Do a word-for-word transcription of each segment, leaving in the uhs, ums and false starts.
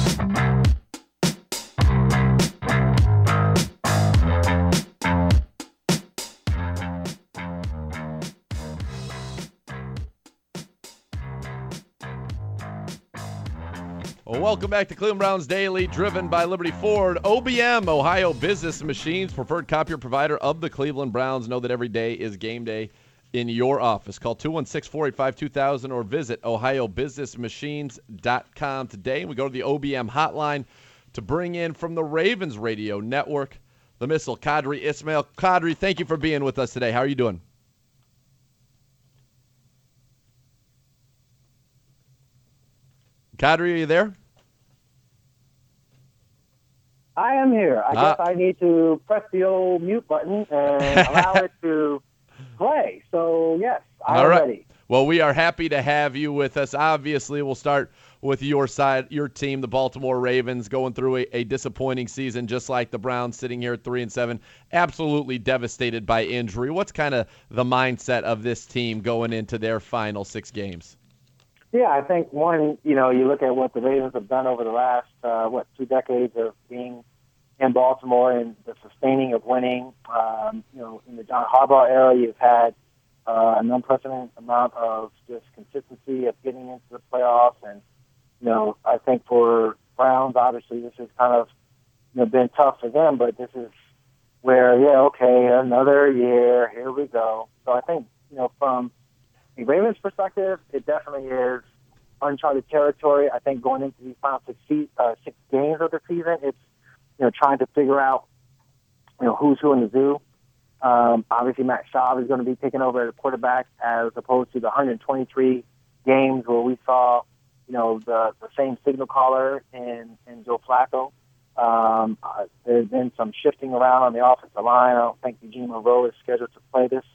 Well, welcome back to Cleveland Browns Daily, driven by Liberty Ford. O B M, Ohio Business Machines, preferred copier provider of the Cleveland Browns. Know that every day is game day in your office. Call two one six, four eight five, two thousand or visit ohio business machines dot com today. We go to the O B M hotline to bring in from the Ravens Radio Network, the missile, Qadry Ismail. Qadry, thank you for being with us today. How are you doing? Qadry, are you there? I am here. I ah. guess I need to press the old mute button and allow it to play. So, yes, I'm All right. ready. Well, we are happy to have you with us. Obviously, we'll start with your side, your team, the Baltimore Ravens, going through a, a disappointing season, just like the Browns, sitting here at three and seven, absolutely devastated by injury. What's kind of the mindset of this team going into their final six games? Yeah, I think, one, you know, you look at what the Ravens have done over the last, uh, what, two decades of being in Baltimore and the sustaining of winning. Um, you know, in the John Harbaugh era, you've had uh, an unprecedented amount of just consistency of getting into the playoffs. And, you know, I think for Browns, obviously, this has kind of, you know, been tough for them, but this is where, yeah, okay, another year, here we go. So I think, you know, from the Ravens' perspective, it definitely is uncharted territory. I think going into these final six, se- uh, six games of the season, it's, you know, trying to figure out, you know, who's who in the zoo. Um, obviously, Matt Schaub is going to be taking over as quarterback as opposed to the one hundred twenty-three games where we saw, you know, the, the same signal caller in, in Joe Flacco. Um, uh, there's been some shifting around on the offensive line. I don't think Eugene Monroe is scheduled to play this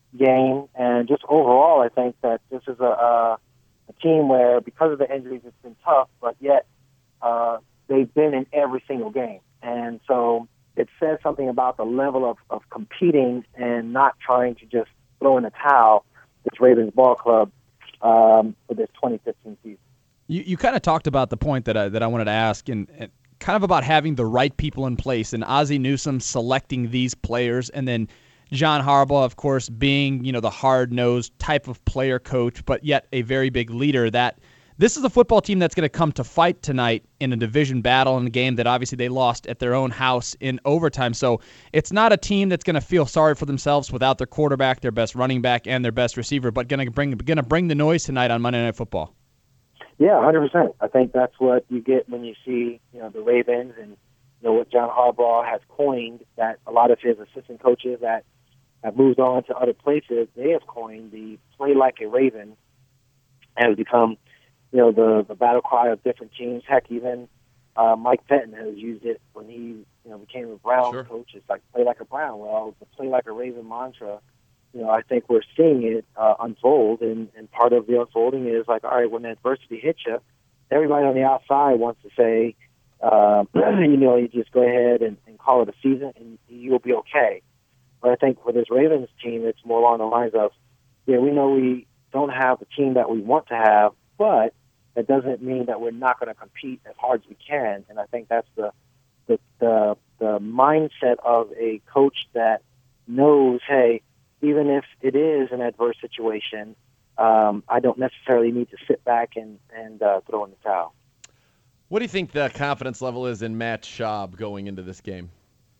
game. And just overall, I think that this is a, a, a team where, because of the injuries, it's been tough, but yet uh, they've been in every single game. And so it says something about the level of, of competing and not trying to just throw in the towel, this Ravens ball club, um, for this twenty fifteen season. You you kind of talked about the point that I, that I wanted to ask, and, and kind of about having the right people in place, and Ozzie Newsome selecting these players, and then John Harbaugh, of course, being, you know, the hard-nosed type of player coach, but yet a very big leader. That this is a football team that's going to come to fight tonight in a division battle in a game that obviously they lost at their own house in overtime. So it's not a team that's going to feel sorry for themselves without their quarterback, their best running back, and their best receiver, but going to bring going to bring the noise tonight on Monday Night Football. Yeah, one hundred percent. I think that's what you get when you see, you know, the Ravens and, you know, what John Harbaugh has coined, that a lot of his assistant coaches that have moved on to other places, they have coined the play like a Raven, has become, you know, the, the battle cry of different teams. Heck, even uh, Mike Fenton has used it when he, you know, became a Browns Sure. coach. It's like, play like a Brown. Well, the play like a Raven mantra, you know, I think we're seeing it uh, unfold, and, and part of the unfolding is like, all right, when adversity hits you, everybody on the outside wants to say, uh, you know, you just go ahead and, and call it a season, and you'll be okay. But I think for this Ravens team, it's more along the lines of, yeah, we know we don't have the team that we want to have, but that doesn't mean that we're not going to compete as hard as we can. And I think that's the the the, the mindset of a coach that knows, hey, even if it is an adverse situation, um, I don't necessarily need to sit back and, and uh, throw in the towel. What do you think the confidence level is in Matt Schaub going into this game?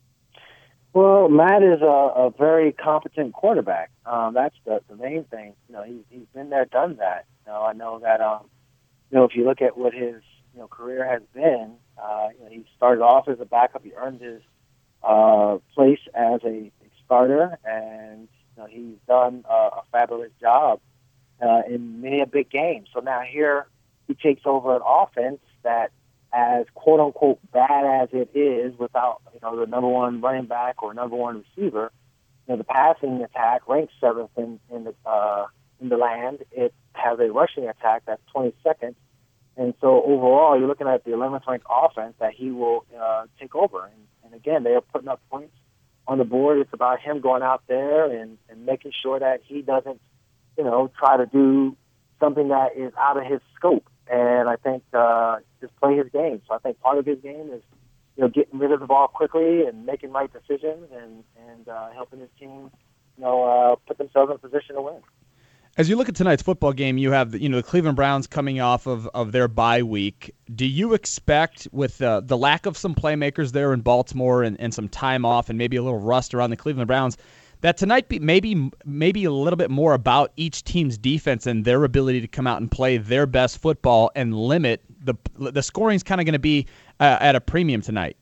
Well, Matt is a, a very competent quarterback. Um, that's the, the main thing. You know, he's, he's been there, done that. You know, I know that, um, you know, if you look at what his, you know, career has been, uh, you know, he started off as a backup. He earned his uh, place as a starter, and you know, he's done uh, a fabulous job uh, in many a big game. So now here he takes over an offense that, as quote-unquote bad as it is, without, you know, the number one running back or number one receiver, you know, the passing attack ranks seventh in, in the uh, in the land. It has a rushing attack that's twenty-second. And so overall, you're looking at the eleventh ranked offense that he will uh, take over. And, and again, they are putting up points on the board. It's about him going out there and, and making sure that he doesn't, you know, try to do something that is out of his scope. and I think uh, just play his game. So I think part of his game is, you know, getting rid of the ball quickly and making right decisions and and uh, helping his team, you know, uh, put themselves in a position to win. As you look at tonight's football game, you have you know the Cleveland Browns coming off of, of their bye week. Do you expect, with uh, the lack of some playmakers there in Baltimore and, and some time off and maybe a little rust around the Cleveland Browns, that tonight be maybe maybe a little bit more about each team's defense and their ability to come out and play their best football and limit the the scoring's kind of going to be uh, at a premium tonight?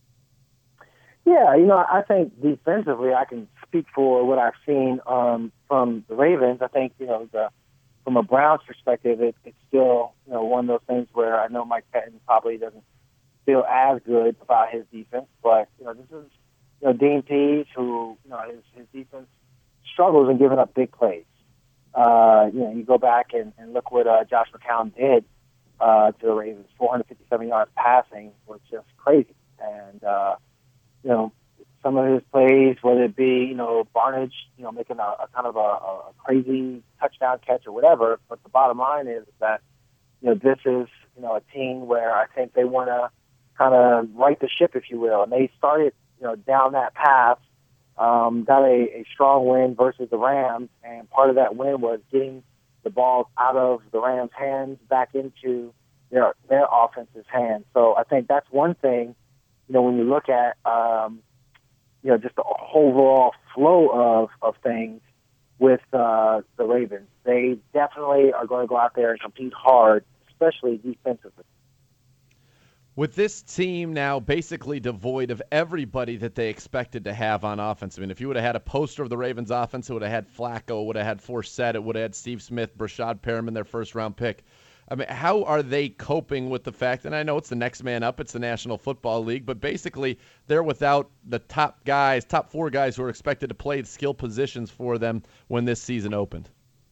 Yeah, you know, I think defensively, I can speak for what I've seen um, from the Ravens. I think, you know, the from a Browns perspective, it, it's still, you know, one of those things where I know Mike Pettin probably doesn't feel as good about his defense, but, you know, this is, you know, Dean Pease, who, you know, his, his defense struggles in giving up big plays. Uh, you know, you go back and, and look what uh, Josh McCown did uh, to the Ravens, four hundred fifty-seven yards passing, was just crazy. And, uh, you know, some of his plays, whether it be, you know, Barnage, you know, making a, a kind of a, a crazy touchdown catch or whatever, but the bottom line is that, you know, this is, you know, a team where I think they want to kind of right the ship, if you will. And they started, you know, down that path, um, got a, a strong win versus the Rams, and part of that win was getting the ball out of the Rams' hands back into their their offense's hands. So I think that's one thing, you know, when you look at, um, you know, just the overall flow of, of things with uh, the Ravens, they definitely are going to go out there and compete hard, especially defensively. With this team now basically devoid of everybody that they expected to have on offense, I mean, if you would have had a poster of the Ravens offense, it would have had Flacco, it would have had Forsett, it would have had Steve Smith, Brashad Perriman, their first-round pick. I mean, how are they coping with the fact, and I know it's the next man up, it's the National Football League, but basically they're without the top guys, top four guys who are expected to play skill positions for them when this season opened?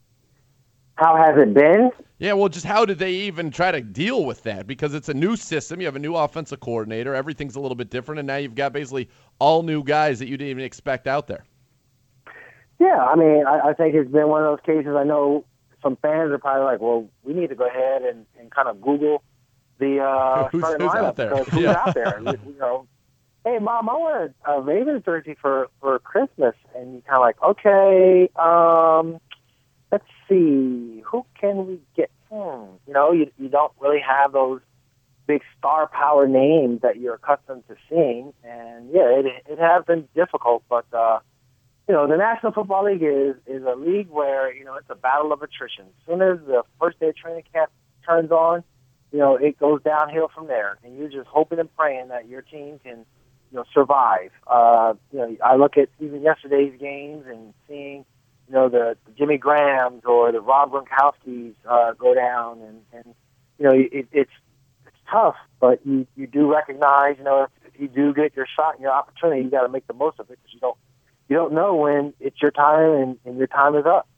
How has it been? Yeah, well, just how did they even try to deal with that? Because it's a new system. You have a new offensive coordinator. Everything's a little bit different, and now you've got basically all new guys that you didn't even expect out there. Yeah, I mean, I, I think it's been one of those cases. I know some fans are probably like, well, we need to go ahead and, and kind of Google the uh, who's, starting who's lineup out there? because who's Yeah. out there? You know, hey, Mom, I want a, a Ravens jersey for, for Christmas. And you kind of like, okay, um, let's see, who can we get? Hmm. You know, you, you don't really have those big star power names that you're accustomed to seeing. And, yeah, it, it has been difficult, but uh, – you know, the National Football League is, is a league where, you know, it's a battle of attrition. As soon as the first day of training camp turns on, you know, it goes downhill from there. And you're just hoping and praying that your team can, you know, survive. Uh, you know, I look at even yesterday's games and seeing, you know, the, the Jimmy Grahams or the Rob Gronkowskis uh, go down. And, and you know, it, it's it's tough, but you, you do recognize, you know, if, if you do get your shot and your opportunity, you got to make the most of it because you don't, You don't know when it's your time and, and your time is up.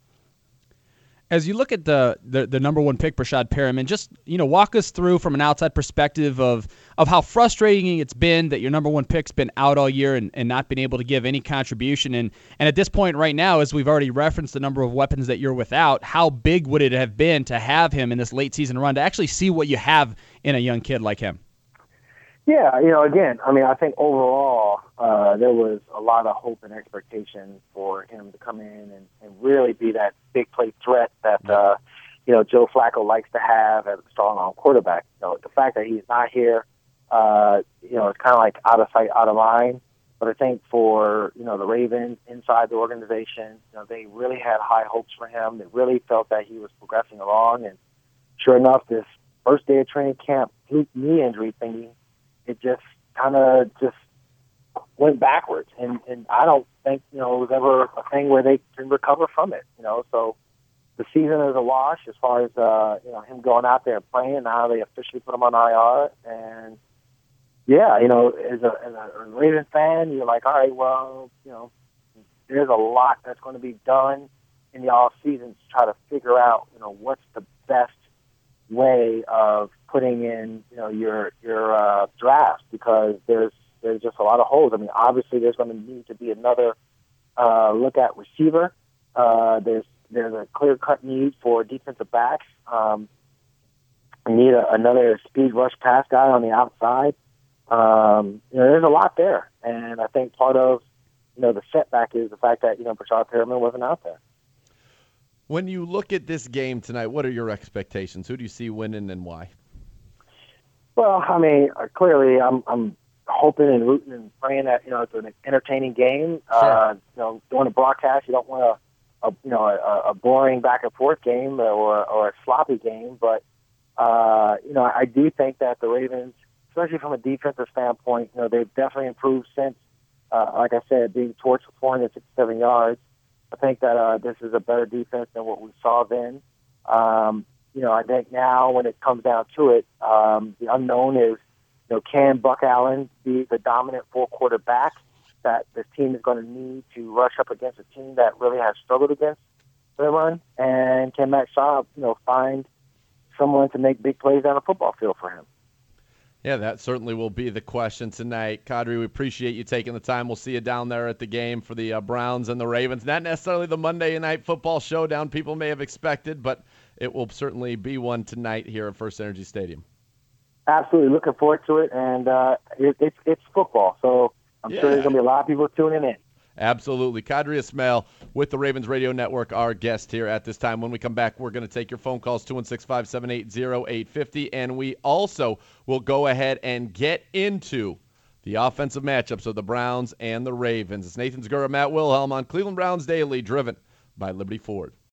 As you look at the, the the number one pick, Brashad Perriman, just you know, walk us through from an outside perspective of of how frustrating it's been that your number one pick's been out all year and, and not been able to give any contribution. And, and at this point right now, as we've already referenced the number of weapons that you're without, how big would it have been to have him in this late season run to actually see what you have in a young kid like him? Yeah, you know, again, I mean, I think overall uh, there was a lot of hope and expectation for him to come in and, and really be that big play threat that, uh, you know, Joe Flacco likes to have as a strong-arm quarterback. You know, the fact that he's not here, uh, you know, it's kind of like out of sight, out of mind. But I think for, you know, the Ravens inside the organization, you know, they really had high hopes for him. They really felt that he was progressing along. And sure enough, this first day of training camp, fluke knee injury thingy, it just kind of just went backwards. And, and I don't think, you know, it was ever a thing where they can recover from it, you know. So the season is a wash as far as, uh, you know, him going out there and playing. Now they officially put him on I R. And, yeah, you know, as a, as a Ravens fan, you're like, all right, well, you know, there's a lot that's going to be done in the off season to try to figure out, you know, what's the best way of putting in, you know, your your uh, draft, because there's there's just a lot of holes. I mean, obviously there's going to need to be another uh, look at receiver. Uh, there's there's a clear cut need for defensive backs. Um, We need a, another speed rush pass guy on the outside. Um, you know, there's a lot there, and I think part of you know the setback is the fact that you know Brashad Perriman wasn't out there. When you look at this game tonight, what are your expectations? Who do you see winning and why? Well, I mean, uh, clearly, I'm I'm hoping and rooting and praying that you know it's an entertaining game. Sure. Uh, you know, during a broadcast, you don't want a, a you know a, a boring back and forth game or or a sloppy game, but uh, you know, I do think that the Ravens, especially from a defensive standpoint, you know, they've definitely improved since, uh, like I said, being torched for four hundred sixty-seven yards. I think that uh, this is a better defense than what we saw then. Um, you know, I think now when it comes down to it, um, the unknown is, you know, can Buck Allen be the dominant four-quarter back that this team is going to need to rush up against a team that really has struggled against the run? And can Matt Schaub, you know, find someone to make big plays on a football field for him? Yeah, that certainly will be the question tonight. Kadri, we appreciate you taking the time. We'll see you down there at the game for the uh, Browns and the Ravens. Not necessarily the Monday night football showdown people may have expected, but it will certainly be one tonight here at First Energy Stadium. Absolutely. Looking forward to it. And uh, it, it's, it's football, so I'm Yeah. sure there's going to be a lot of people tuning in. Absolutely. Kadri Ismail with the Ravens Radio Network, our guest here at this time. When we come back, we're going to take your phone calls, two one six, five seven eight, zero eight five zero, and we also will go ahead and get into the offensive matchups of the Browns and the Ravens. It's Nathan Zgura, Matt Wilhelm on Cleveland Browns Daily, driven by Liberty Ford.